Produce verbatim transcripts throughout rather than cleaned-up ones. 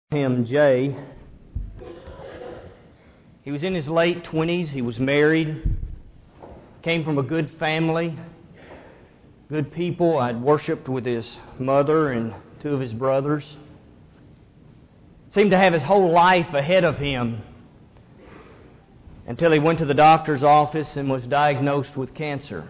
him Jay. He was in his late twenties. He was married. Came from a good family. Good people. I'd worshipped with his mother and two of his brothers. Seemed to have his whole life ahead of him until he went to the doctor's office and was diagnosed with cancer.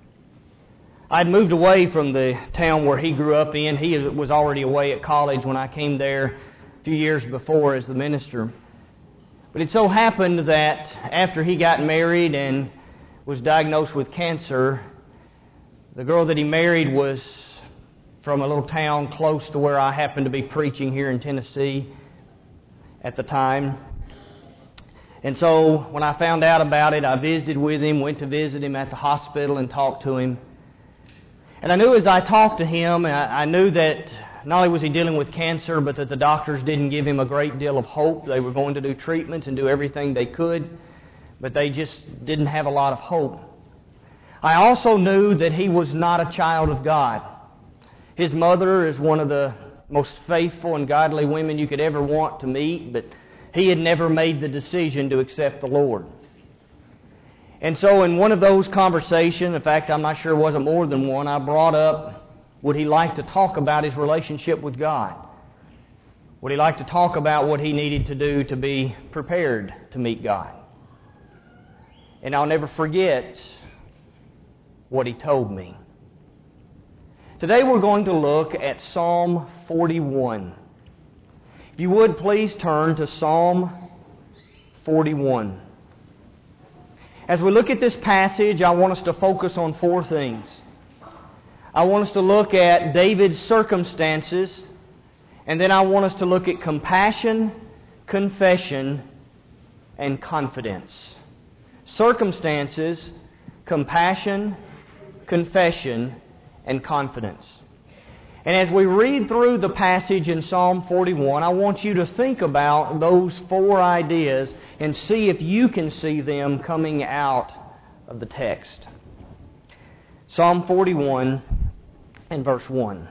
I'd moved away from the town where he grew up in. He was already away at college when I came there a few years before as the minister. But it so happened that after he got married and was diagnosed with cancer, the girl that he married was from a little town close to where I happened to be preaching here in Tennessee at the time. And so when I found out about it, I visited with him, went to visit him at the hospital and talked to him. And I knew as I talked to him, I knew that not only was he dealing with cancer, but that the doctors didn't give him a great deal of hope. They were going to do treatments and do everything they could, but they just didn't have a lot of hope. I also knew that he was not a child of God. His mother is one of the most faithful and godly women you could ever want to meet, but he had never made the decision to accept the Lord. And so in one of those conversations, in fact, I'm not sure it wasn't more than one, I brought up, would he like to talk about his relationship with God? Would he like to talk about what he needed to do to be prepared to meet God? And I'll never forget what he told me. Today we're going to look at Psalm forty-one. If you would, please turn to Psalm forty-one. As we look at this passage, I want us to focus on four things. I want us to look at David's circumstances, and then I want us to look at compassion, confession, and confidence. Circumstances, compassion, confession, and confidence. And as we read through the passage in Psalm forty-one, I want you to think about those four ideas and see if you can see them coming out of the text. Psalm forty-one and verse one.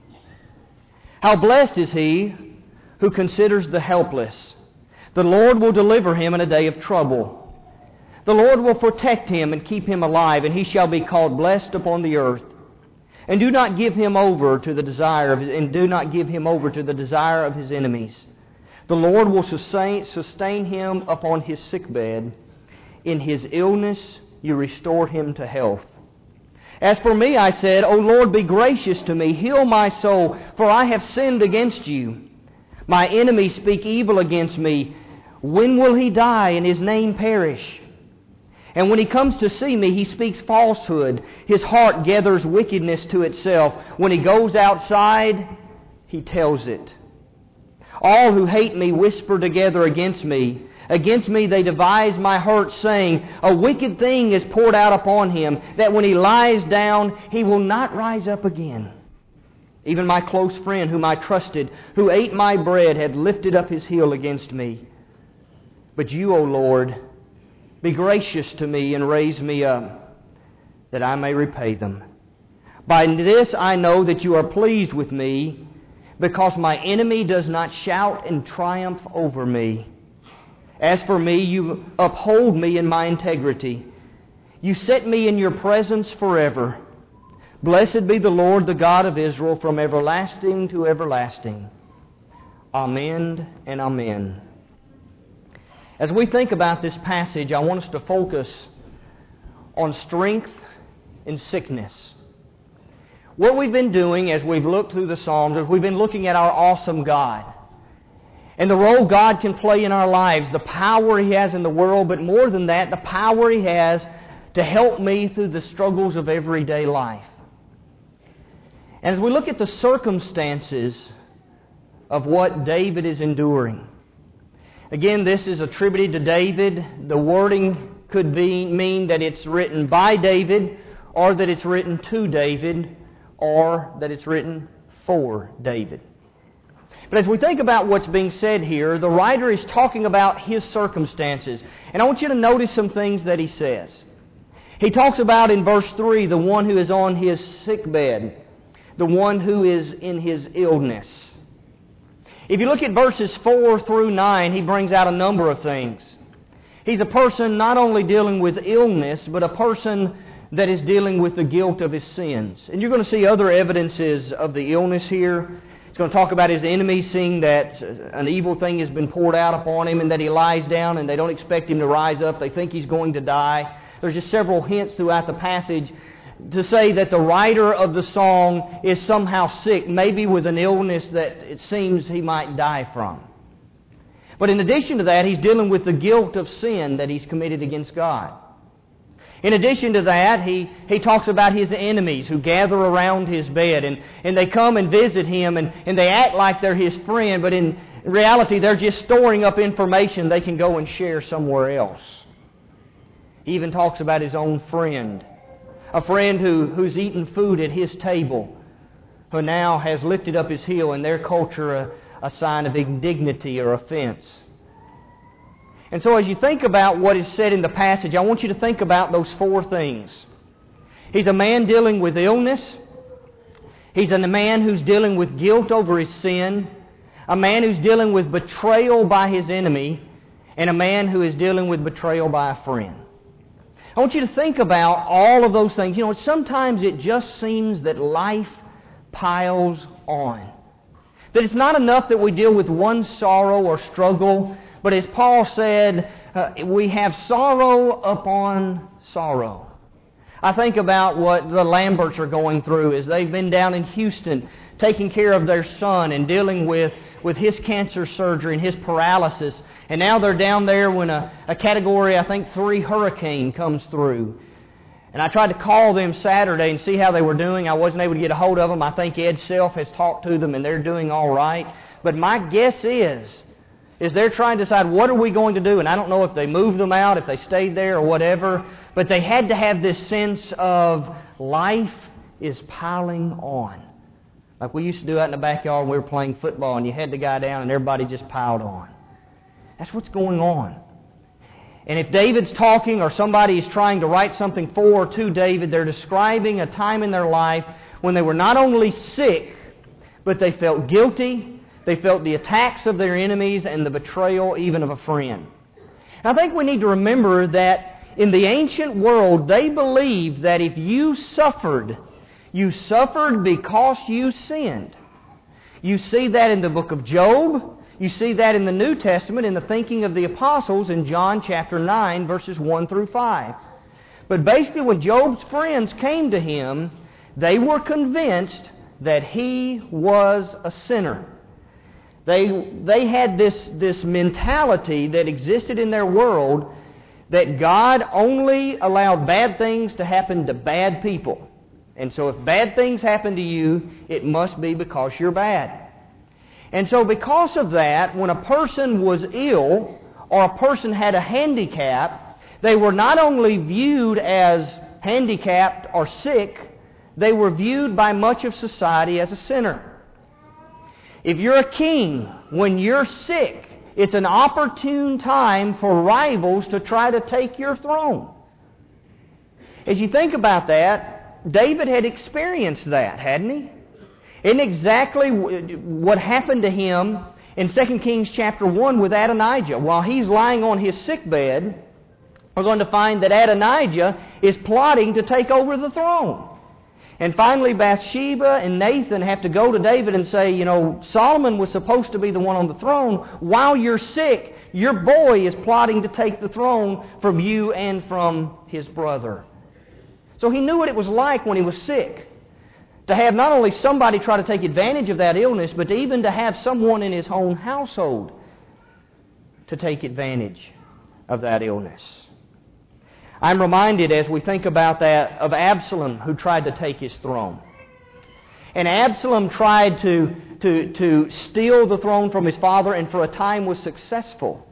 How blessed is he who considers the helpless. The Lord will deliver him in a day of trouble. The Lord will protect him and keep him alive, and he shall be called blessed upon the earth. And do not give him over to the desire of, and do not give him over to the desire of his enemies. The Lord will sustain, sustain him upon his sickbed. In his illness you restore him to health. As for me, I said, O Lord, be gracious to me, heal my soul, for I have sinned against you. My enemies speak evil against me. When will he die and his name perish? And when he comes to see me, he speaks falsehood. His heart gathers wickedness to itself. When he goes outside, he tells it. All who hate me whisper together against me. Against me they devise my hurt, saying, a wicked thing is poured out upon him, that when he lies down, he will not rise up again. Even my close friend, whom I trusted, who ate my bread, had lifted up his heel against me. But you, O Lord, be gracious to me and raise me up, that I may repay them. By this I know that you are pleased with me, because my enemy does not shout in triumph over me. As for me, you uphold me in my integrity. You set me in your presence forever. Blessed be the Lord, the God of Israel, from everlasting to everlasting. Amen and amen. As we think about this passage, I want us to focus on strength in sickness. What we've been doing as we've looked through the Psalms is we've been looking at our awesome God and the role God can play in our lives, the power He has in the world, but more than that, the power He has to help me through the struggles of everyday life. And as we look at the circumstances of what David is enduring, again, this is attributed to David. The wording could be mean that it's written by David, or that it's written to David, or that it's written for David. But as we think about what's being said here, the writer is talking about his circumstances. And I want you to notice some things that he says. He talks about in verse three, the one who is on his sickbed, the one who is in his illness. If you look at verses four through nine, he brings out a number of things. He's a person not only dealing with illness, but a person that is dealing with the guilt of his sins. And you're going to see other evidences of the illness here. He's going to talk about his enemies, seeing that an evil thing has been poured out upon him and that he lies down and they don't expect him to rise up. They think he's going to die. There's just several hints throughout the passage to say that the writer of the song is somehow sick, maybe with an illness that it seems he might die from. But in addition to that, he's dealing with the guilt of sin that he's committed against God. In addition to that, he, he talks about his enemies who gather around his bed and, and they come and visit him and, and they act like they're his friend, but in reality they're just storing up information they can go and share somewhere else. He even talks about his own friend, a friend who, who's eaten food at his table, who now has lifted up his heel, in their culture a, a sign of indignity or offense. And so as you think about what is said in the passage, I want you to think about those four things. He's a man dealing with illness. He's a man who's dealing with guilt over his sin. A man who's dealing with betrayal by his enemy. And a man who is dealing with betrayal by a friend. I want you to think about all of those things. You know, sometimes it just seems that life piles on. That it's not enough that we deal with one sorrow or struggle, but as Paul said, uh, we have sorrow upon sorrow. I think about what the Lamberts are going through as they've been down in Houston taking care of their son and dealing with, with his cancer surgery and his paralysis. And now they're down there when a, a category, I think, three hurricane comes through. And I tried to call them Saturday and see how they were doing. I wasn't able to get a hold of them. I think Ed Self has talked to them and they're doing all right. But my guess is, is they're trying to decide what are we going to do. And I don't know if they moved them out, if they stayed there or whatever. But they had to have this sense of life is piling on. Like we used to do out in the backyard when we were playing football and you had the guy down and everybody just piled on. That's what's going on. And if David's talking or somebody is trying to write something for or to David, they're describing a time in their life when they were not only sick, but they felt guilty, they felt the attacks of their enemies and the betrayal even of a friend. And I think we need to remember that in the ancient world, they believed that if you suffered, you suffered because you sinned. You see that in the book of Job. You see that in the New Testament in the thinking of the apostles in John chapter nine, verses one through five. But basically when Job's friends came to him, they were convinced that he was a sinner. They, they had this, this mentality that existed in their world that God only allowed bad things to happen to bad people. And so if bad things happen to you, it must be because you're bad. And so because of that, when a person was ill or a person had a handicap, they were not only viewed as handicapped or sick, they were viewed by much of society as a sinner. If you're a king, when you're sick, it's an opportune time for rivals to try to take your throne. As you think about that, David had experienced that, hadn't he? Isn't exactly what happened to him in Second Kings chapter one with Adonijah. While he's lying on his sickbed, we're going to find that Adonijah is plotting to take over the throne. And finally Bathsheba and Nathan have to go to David and say, you know, Solomon was supposed to be the one on the throne. While you're sick, your boy is plotting to take the throne from you and from his brother. So he knew what it was like when he was sick. To have not only somebody try to take advantage of that illness, but even to have someone in his own household to take advantage of that illness. I'm reminded as we think about that of Absalom who tried to take his throne. And Absalom tried to, to, to steal the throne from his father and for a time was successful.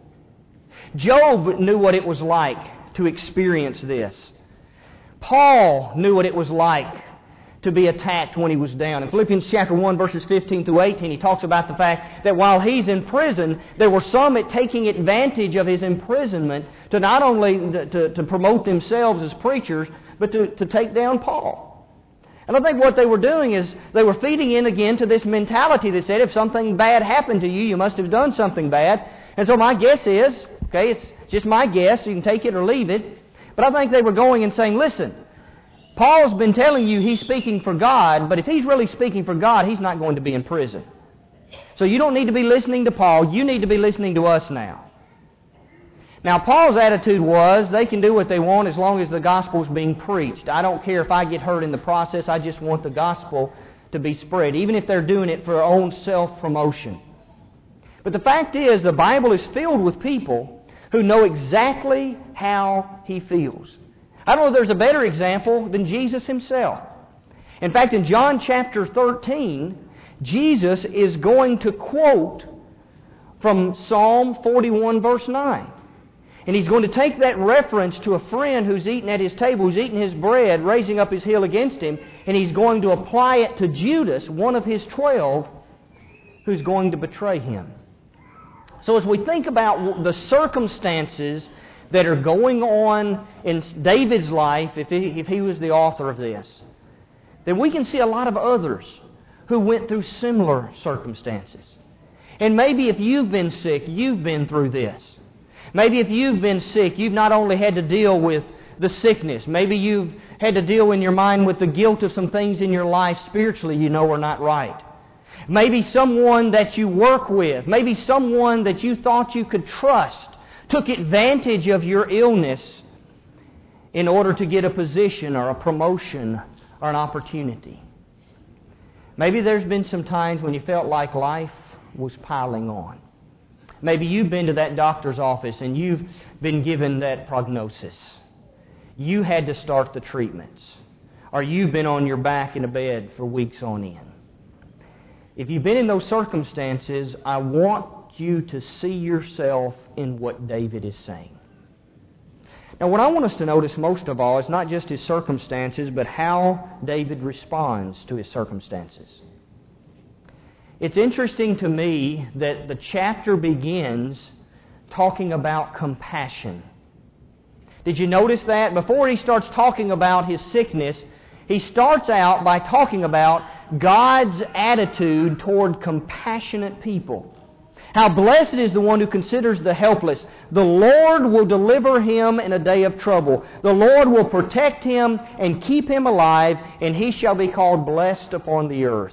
Job knew what it was like to experience this. Paul knew what it was like to be attacked when he was down. In Philippians chapter one, verses fifteen through eighteen, he talks about the fact that while he's in prison, there were some at taking advantage of his imprisonment to not only to, to promote themselves as preachers, but to, to take down Paul. And I think what they were doing is they were feeding in again to this mentality that said if something bad happened to you, you must have done something bad. And so my guess is, okay, it's just my guess, you can take it or leave it, but I think they were going and saying, listen, Paul's been telling you he's speaking for God, but if he's really speaking for God, he's not going to be in prison. So you don't need to be listening to Paul, you need to be listening to us now. Now, Paul's attitude was, they can do what they want as long as the gospel's being preached. I don't care if I get hurt in the process, I just want the gospel to be spread, even if they're doing it for their own self-promotion. But the fact is, the Bible is filled with people who know exactly how he feels. I don't know if there's a better example than Jesus himself. In fact, in John chapter thirteen, Jesus is going to quote from Psalm forty-one verse nine. And he's going to take that reference to a friend who's eating at his table, who's eating his bread, raising up his heel against him, and he's going to apply it to Judas, one of his twelve, who's going to betray him. So as we think about the circumstances that are going on in David's life, if he, if he was the author of this, then we can see a lot of others who went through similar circumstances. And maybe if you've been sick, you've been through this. Maybe if you've been sick, you've not only had to deal with the sickness. Maybe you've had to deal in your mind with the guilt of some things in your life spiritually you know are not right. Maybe someone that you work with, maybe someone that you thought you could trust, took advantage of your illness in order to get a position or a promotion or an opportunity. Maybe there's been some times when you felt like life was piling on. Maybe you've been to that doctor's office and you've been given that prognosis. You had to start the treatments. Or you've been on your back in a bed for weeks on end. If you've been in those circumstances, I want you to see yourself in what David is saying. Now, what I want us to notice most of all is not just his circumstances, but how David responds to his circumstances. It's interesting to me that the chapter begins talking about compassion. Did you notice that? Before he starts talking about his sickness, he starts out by talking about God's attitude toward compassionate people. How blessed is the one who considers the helpless. The Lord will deliver him in a day of trouble. The Lord will protect him and keep him alive, and he shall be called blessed upon the earth.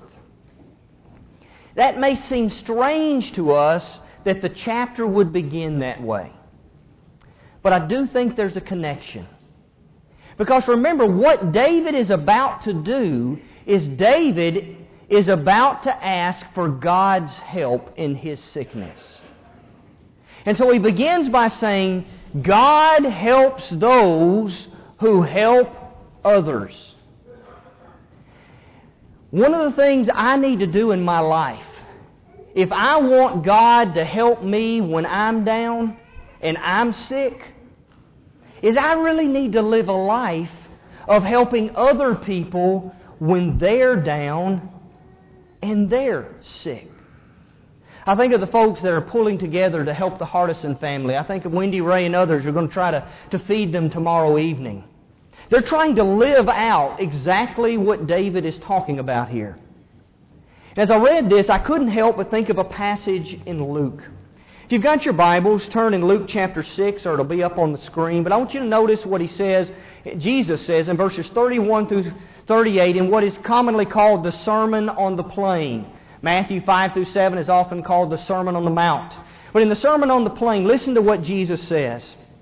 That may seem strange to us that the chapter would begin that way. But I do think there's a connection. Because remember, what David is about to do is David is about to ask for God's help in his sickness. And so he begins by saying, God helps those who help others. One of the things I need to do in my life, if I want God to help me when I'm down and I'm sick, is I really need to live a life of helping other people when they're down and they're sick. I think of the folks that are pulling together to help the Hardison family. I think of Wendy Ray and others who are going to try to, to feed them tomorrow evening. They're trying to live out exactly what David is talking about here. As I read this, I couldn't help but think of a passage in Luke. If you've got your Bibles, turn in Luke chapter six, or it'll be up on the screen. But I want you to notice what he says, Jesus says in verses thirty-one through thirty-eight in what is commonly called the Sermon on the Plain. Matthew five through seven is often called the Sermon on the Mount. But in the Sermon on the Plain, listen to what Jesus says.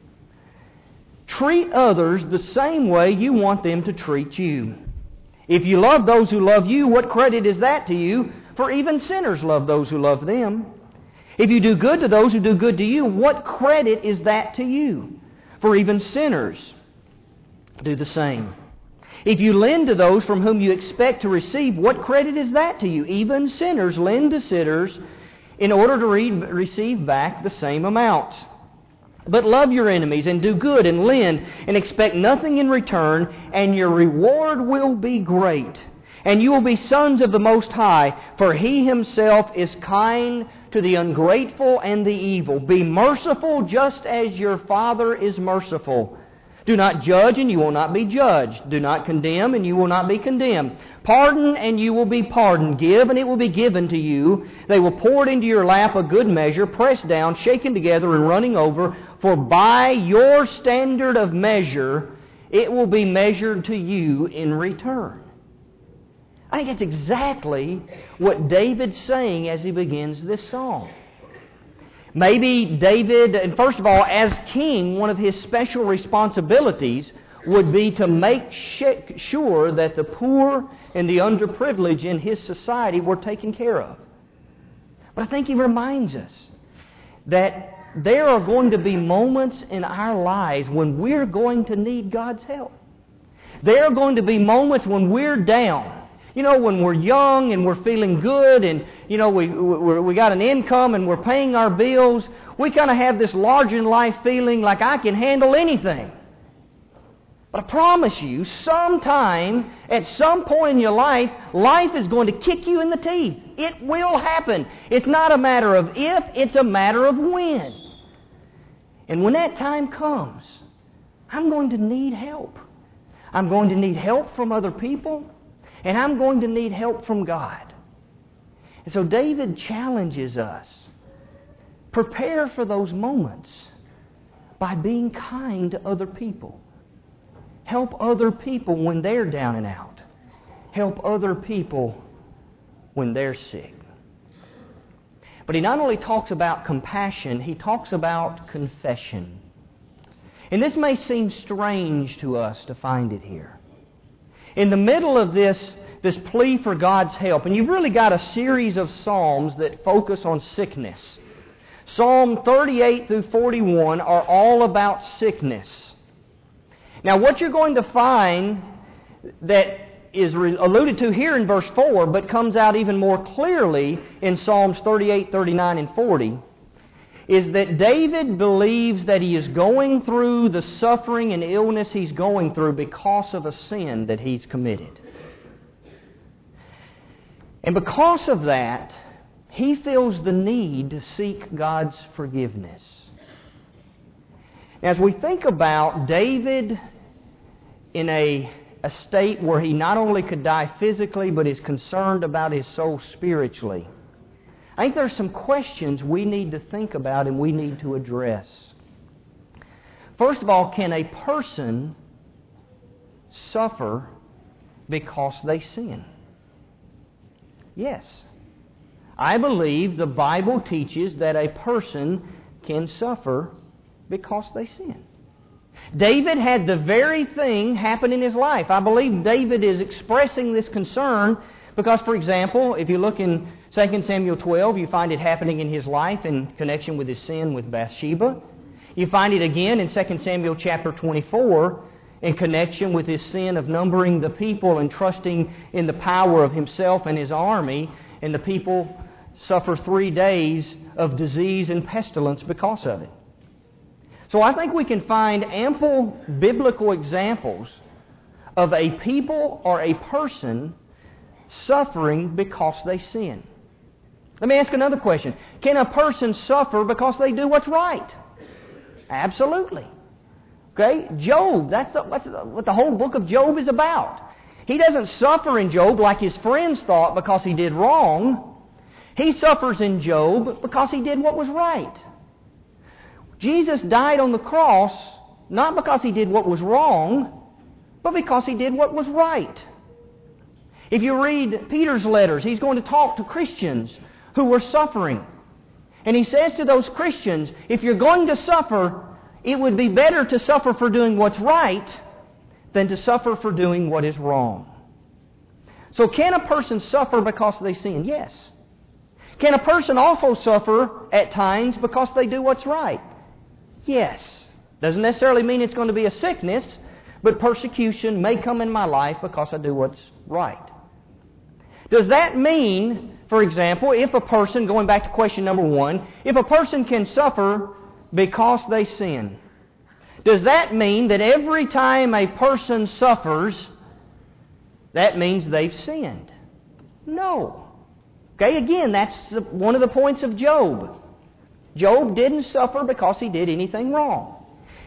Treat others the same way you want them to treat you. If you love those who love you, what credit is that to you? For even sinners love those who love them. If you do good to those who do good to you, what credit is that to you? For even sinners do the same. If you lend to those from whom you expect to receive, what credit is that to you? Even sinners lend to sinners in order to re- receive back the same amount. But love your enemies and do good and lend and expect nothing in return, and your reward will be great. And you will be sons of the Most High, for He Himself is kind to the ungrateful and the evil. Be merciful just as your Father is merciful. Do not judge, and you will not be judged. Do not condemn, and you will not be condemned. Pardon, and you will be pardoned. Give, and it will be given to you. They will pour it into your lap a good measure, pressed down, shaken together, and running over. For by your standard of measure, it will be measured to you in return. I think that's exactly what David's saying as he begins this song. Maybe David, and first of all, as king, one of his special responsibilities would be to make sure that the poor and the underprivileged in his society were taken care of. But I think he reminds us that there are going to be moments in our lives when we're going to need God's help. There are going to be moments when we're down. You know, when we're young and we're feeling good and, you know, we we, we got an income and we're paying our bills, we kind of have this larger-than-life feeling like I can handle anything. But I promise you, sometime, at some point in your life, life is going to kick you in the teeth. It will happen. It's not a matter of if, it's a matter of when. And when that time comes, I'm going to need help. I'm going to need help from other people. And I'm going to need help from God. And so David challenges us. Prepare for those moments by being kind to other people. Help other people when they're down and out. Help other people when they're sick. But he not only talks about compassion, he talks about confession. And this may seem strange to us to find it here. In the middle of this, this plea for God's help, and you've really got a series of psalms that focus on sickness. Psalm thirty-eight through forty-one are all about sickness. Now, what you're going to find that is alluded to here in verse four, but comes out even more clearly in Psalms thirty-eight, thirty-nine, and forty, is that David believes that he is going through the suffering and illness he's going through because of a sin that he's committed. And because of that, he feels the need to seek God's forgiveness. As we think about David in a, a state where he not only could die physically, but is concerned about his soul spiritually, I think there's some questions we need to think about and we need to address. First of all, can a person suffer because they sin? Yes. I believe the Bible teaches that a person can suffer because they sin. David had the very thing happen in his life. I believe David is expressing this concern because, for example, if you look in Second Samuel twelve, you find it happening in his life in connection with his sin with Bathsheba. You find it again in Second Samuel chapter twenty-four in connection with his sin of numbering the people and trusting in the power of himself and his army, and the people suffer three days of disease and pestilence because of it. So I think we can find ample biblical examples of a people or a person suffering because they sin. Let me ask another question. Can a person suffer because they do what's right? Absolutely. Okay? Job, that's, the, that's what the whole book of Job is about. He doesn't suffer in Job like his friends thought because he did wrong. He suffers in Job because he did what was right. Jesus died on the cross not because he did what was wrong, but because he did what was right. If you read Peter's letters, he's going to talk to Christians who were suffering. And he says to those Christians, if you're going to suffer, it would be better to suffer for doing what's right than to suffer for doing what is wrong. So can a person suffer because they sin? Yes. Can a person also suffer at times because they do what's right? Yes. Doesn't necessarily mean it's going to be a sickness, but persecution may come in my life because I do what's right. Does that mean, for example, if a person, going back to question number one, if a person can suffer because they sin, does that mean that every time a person suffers, that means they've sinned? No. Okay, again, that's one of the points of Job. Job didn't suffer because he did anything wrong.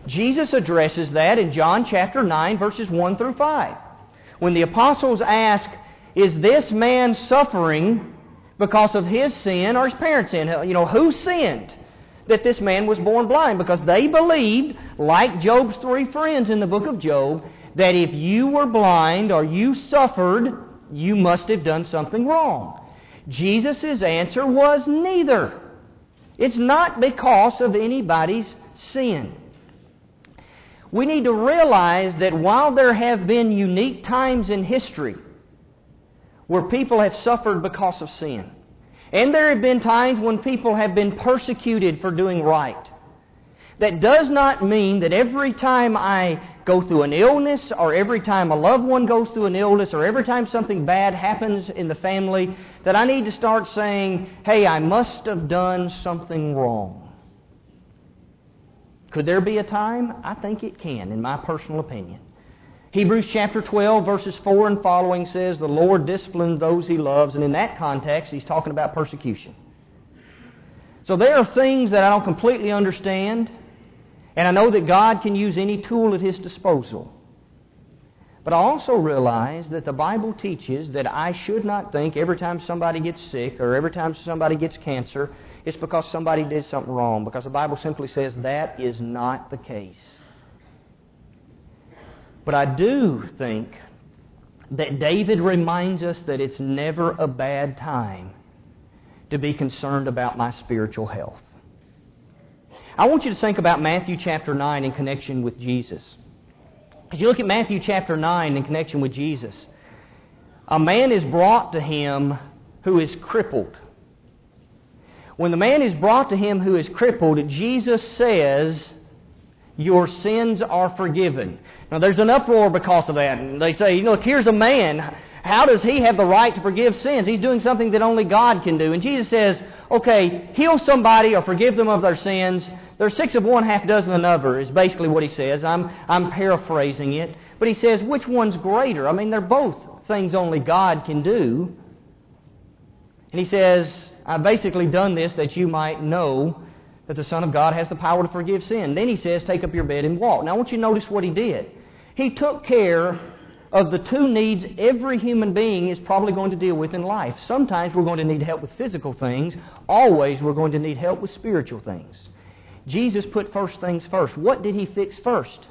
Jesus addresses that in John chapter nine, verses one through five. When the apostles ask, is this man suffering because of his sin or his parents' sin? You know, who sinned that this man was born blind? Because they believed, like Job's three friends in the book of Job, that if you were blind or you suffered, you must have done something wrong. Jesus' answer was neither. It's not because of anybody's sin. We need to realize that while there have been unique times in history where people have suffered because of sin, and there have been times when people have been persecuted for doing right, that does not mean that every time I go through an illness, or every time a loved one goes through an illness, or every time something bad happens in the family, that I need to start saying, hey, I must have done something wrong. Could there be a time? I think it can, in my personal opinion. Hebrews chapter twelve, verses four and following says, the Lord disciplines those He loves, and in that context, He's talking about persecution. So there are things that I don't completely understand, and I know that God can use any tool at His disposal. But I also realize that the Bible teaches that I should not think every time somebody gets sick or every time somebody gets cancer, it's because somebody did something wrong. Because the Bible simply says that is not the case. But I do think that David reminds us that it's never a bad time to be concerned about my spiritual health. I want you to think about Matthew chapter nine in connection with Jesus. As you look at Matthew chapter nine in connection with Jesus, a man is brought to Him who is crippled. When the man is brought to Him who is crippled, Jesus says, your sins are forgiven. Now there's an uproar because of that. And they say, look, here's a man. How does he have the right to forgive sins? He's doing something that only God can do. And Jesus says, okay, heal somebody or forgive them of their sins. There's six of one, half dozen of another, is basically what He says. I'm, I'm paraphrasing it. But He says, which one's greater? I mean, they're both things only God can do. And He says, I've basically done this that you might know that the Son of God has the power to forgive sin. Then He says, take up your bed and walk. Now I want you to notice what He did. He took care of the two needs every human being is probably going to deal with in life. Sometimes we're going to need help with physical things. Always we're going to need help with spiritual things. Jesus put first things first. What did He fix first?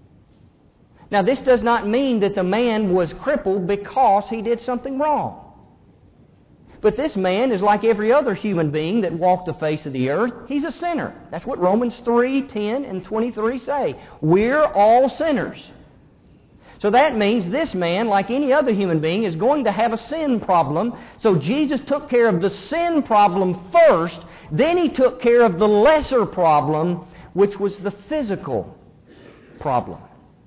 Now this does not mean that the man was crippled because he did something wrong. But this man is like every other human being that walked the face of the earth. He's a sinner. That's what Romans three, ten, and twenty-three say. We're all sinners. So that means this man, like any other human being, is going to have a sin problem. So Jesus took care of the sin problem first. Then He took care of the lesser problem, which was the physical problem.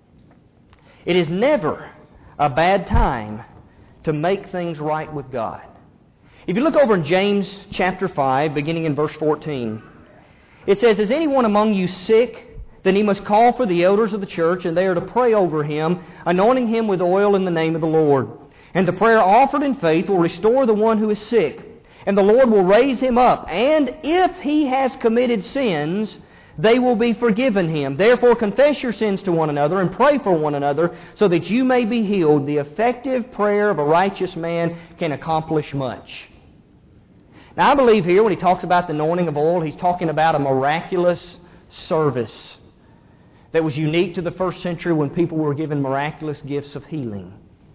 It is never a bad time to make things right with God. If you look over in James chapter five, beginning in verse fourteen, it says, is anyone among you sick? Then he must call for the elders of the church, and they are to pray over him, anointing him with oil in the name of the Lord. And the prayer offered in faith will restore the one who is sick, and the Lord will raise him up. And if he has committed sins, they will be forgiven him. Therefore confess your sins to one another and pray for one another so that you may be healed. The effective prayer of a righteous man can accomplish much. Now I believe here when he talks about the anointing of oil, he's talking about a miraculous service that was unique to the first century when people were given miraculous gifts of healing.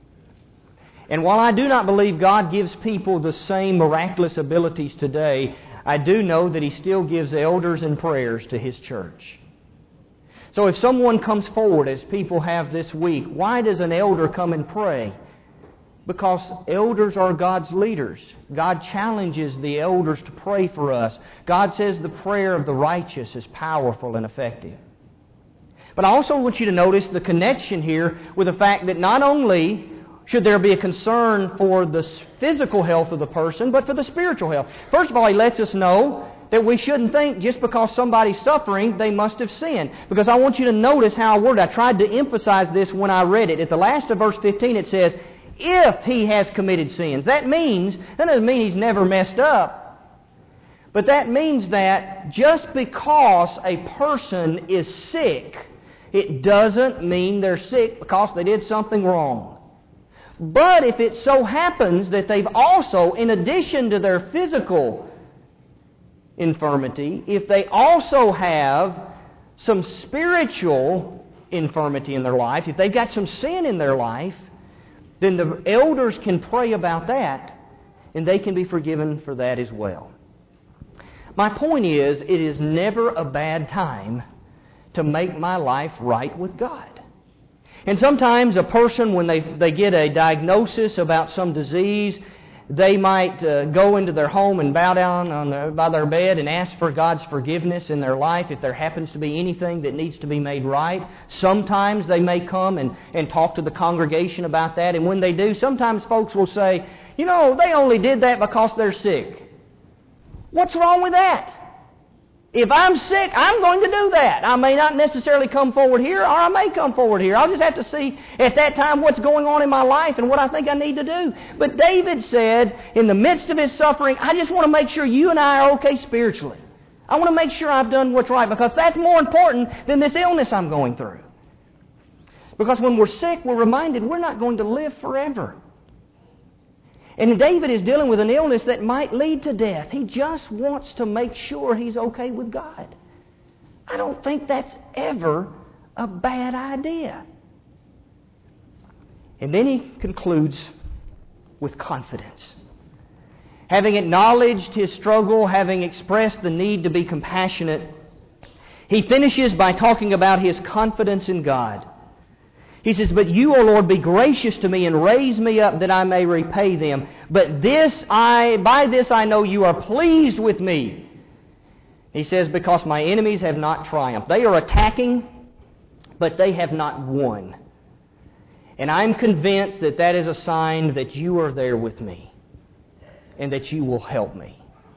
And while I do not believe God gives people the same miraculous abilities today, I do know that He still gives elders and prayers to His church. So if someone comes forward, as people have this week, why does an elder come and pray? Because elders are God's leaders. God challenges the elders to pray for us. God says the prayer of the righteous is powerful and effective. But I also want you to notice the connection here with the fact that not only should there be a concern for the physical health of the person, but for the spiritual health. First of all, He lets us know that we shouldn't think just because somebody's suffering, they must have sinned. Because I want you to notice how I worded it. I tried to emphasize this when I read it. At the last of verse fifteen, it says, if he has committed sins. That means, that doesn't mean he's never messed up. But that means that just because a person is sick, it doesn't mean they're sick because they did something wrong. But if it so happens that they've also, in addition to their physical infirmity, if they also have some spiritual infirmity in their life, if they've got some sin in their life, then the elders can pray about that and they can be forgiven for that as well. My point is, it is never a bad time to make my life right with God. And sometimes a person, when they, they get a diagnosis about some disease, they might uh, go into their home and bow down on their, by their bed and ask for God's forgiveness in their life if there happens to be anything that needs to be made right. Sometimes they may come and, and talk to the congregation about that. And when they do, sometimes folks will say, you know, they only did that because they're sick. What's wrong with that? If I'm sick, I'm going to do that. I may not necessarily come forward here, or I may come forward here. I'll just have to see at that time what's going on in my life and what I think I need to do. But David said, in the midst of his suffering, I just want to make sure you and I are okay spiritually. I want to make sure I've done what's right, because that's more important than this illness I'm going through. Because when we're sick, we're reminded we're not going to live forever. And David is dealing with an illness that might lead to death. He just wants to make sure he's okay with God. I don't think that's ever a bad idea. And then he concludes with confidence. Having acknowledged his struggle, having expressed the need to be compassionate, he finishes by talking about his confidence in God. He says, but you, O Lord, be gracious to me and raise me up that I may repay them. But this I, by this I know you are pleased with me. He says, because my enemies have not triumphed. They are attacking, but they have not won. And I'm convinced that that is a sign that you are there with me and that you will help me.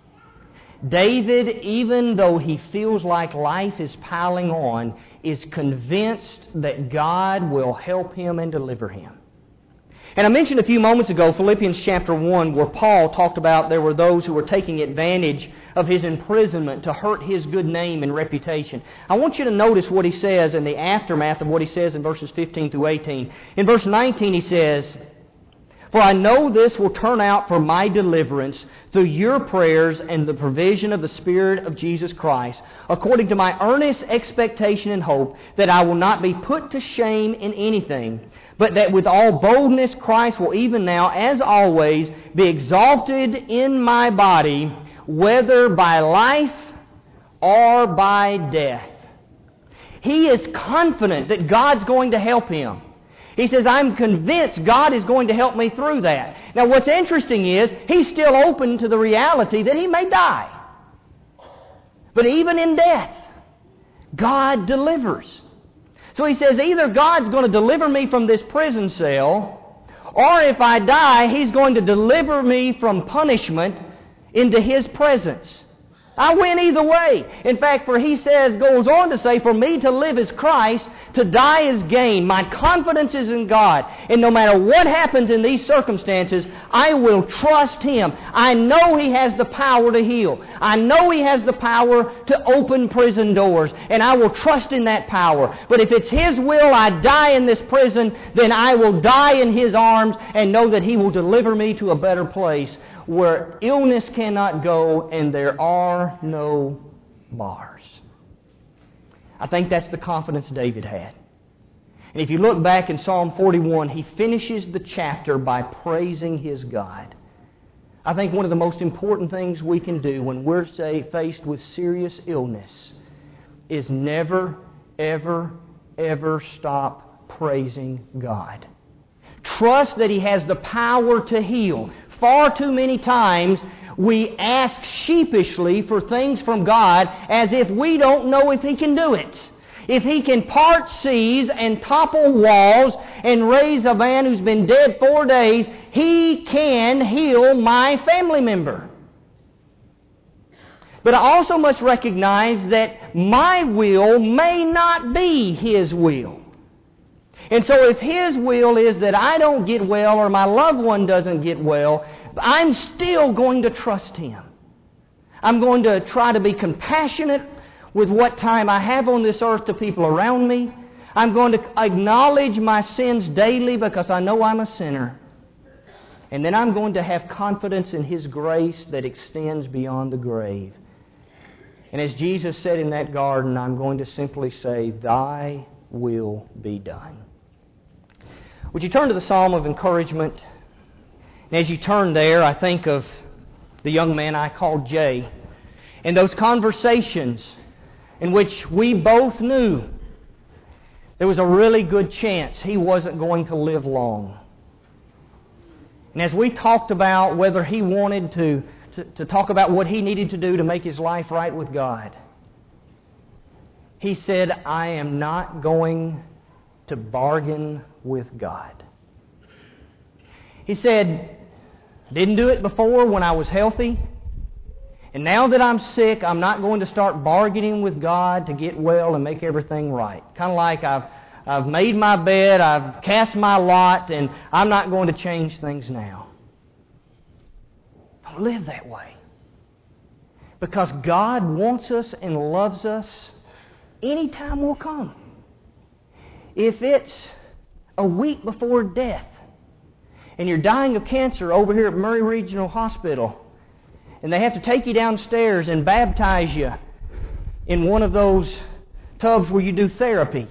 David, even though he feels like life is piling on, is convinced that God will help him and deliver him. And I mentioned a few moments ago Philippians chapter one, where Paul talked about there were those who were taking advantage of his imprisonment to hurt his good name and reputation. I want you to notice what he says in the aftermath of what he says in verses fifteen through eighteen. In verse nineteen he says, for I know this will turn out for my deliverance through your prayers and the provision of the Spirit of Jesus Christ, according to my earnest expectation and hope that I will not be put to shame in anything, but that with all boldness Christ will even now, as always, be exalted in my body, whether by life or by death. He is confident that God's going to help him. He says, I'm convinced God is going to help me through that. Now what's interesting is, he's still open to the reality that he may die. But even in death, God delivers. So he says, either God's going to deliver me from this prison cell, or if I die, He's going to deliver me from punishment into His presence. I win either way. In fact, for he says, goes on to say, for me to live is Christ, to die is gain. My confidence is in God. And no matter what happens in these circumstances, I will trust Him. I know He has the power to heal. I know He has the power to open prison doors. And I will trust in that power. But if it's His will I die in this prison, then I will die in His arms and know that He will deliver me to a better place, where illness cannot go and there are no bars. I think that's the confidence David had. And if you look back in Psalm forty-one, he finishes the chapter by praising his God. I think one of the most important things we can do when we're say, faced with serious illness is never, ever, ever stop praising God. Trust that He has the power to heal. Far too many times we ask sheepishly for things from God as if we don't know if He can do it. If He can part seas and topple walls and raise a man who's been dead four days, He can heal my family member. But I also must recognize that my will may not be His will. And so if His will is that I don't get well or my loved one doesn't get well, I'm still going to trust Him. I'm going to try to be compassionate with what time I have on this earth to people around me. I'm going to acknowledge my sins daily because I know I'm a sinner. And then I'm going to have confidence in His grace that extends beyond the grave. And as Jesus said in that garden, I'm going to simply say, Thy will be done. Would you turn to the Psalm of Encouragement? And as you turn there, I think of the young man I called Jay, and those conversations in which we both knew there was a really good chance he wasn't going to live long. And as we talked about whether he wanted to, to, to talk about what he needed to do to make his life right with God, he said, I am not going to bargain with God. He said, didn't do it before when I was healthy. And now that I'm sick, I'm not going to start bargaining with God to get well and make everything right. Kind of like I've, I've made my bed, I've cast my lot, and I'm not going to change things now. Don't live that way. Because God wants us and loves us anytime we'll come. If it's a week before death, and you're dying of cancer over here at Murray Regional Hospital, and they have to take you downstairs and baptize you in one of those tubs where you do therapy,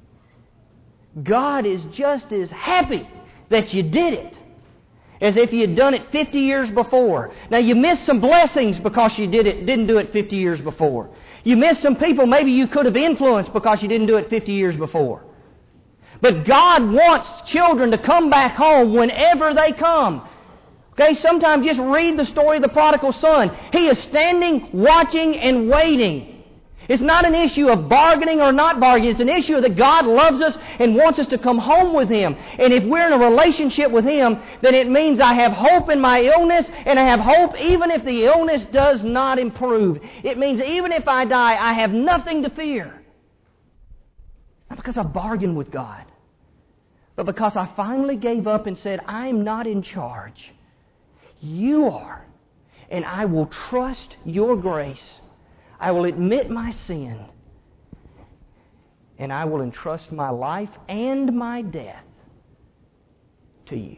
God is just as happy that you did it as if you had done it fifty years before. Now, you missed some blessings because you did it, didn't do it fifty years before. You missed some people maybe you could have influenced because you didn't do it fifty years before. But God wants children to come back home whenever they come. Okay, sometimes just read the story of the prodigal son. He is standing, watching, and waiting. It's not an issue of bargaining or not bargaining. It's an issue that God loves us and wants us to come home with Him. And if we're in a relationship with Him, then it means I have hope in my illness, and I have hope even if the illness does not improve. It means even if I die, I have nothing to fear. Not because I bargained with God, but because I finally gave up and said, I'm not in charge. You are. And I will trust Your grace. I will admit my sin. And I will entrust my life and my death to You.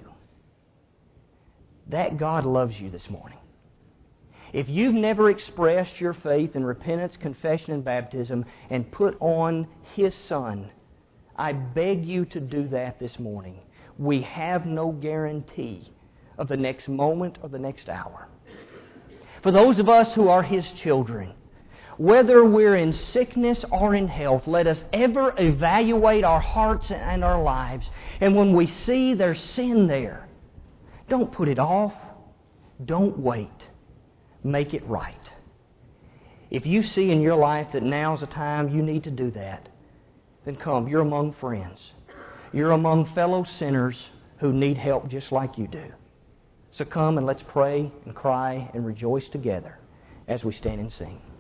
That God loves you this morning. If you've never expressed your faith in repentance, confession, and baptism and put on His Son, I beg you to do that this morning. We have no guarantee of the next moment or the next hour. For those of us who are His children, whether we're in sickness or in health, let us ever evaluate our hearts and our lives. And when we see there's sin there, don't put it off. Don't wait. Make it right. If you see in your life that now's the time you need to do that, then come. You're among friends. You're among fellow sinners who need help just like you do. So come and let's pray and cry and rejoice together as we stand and sing.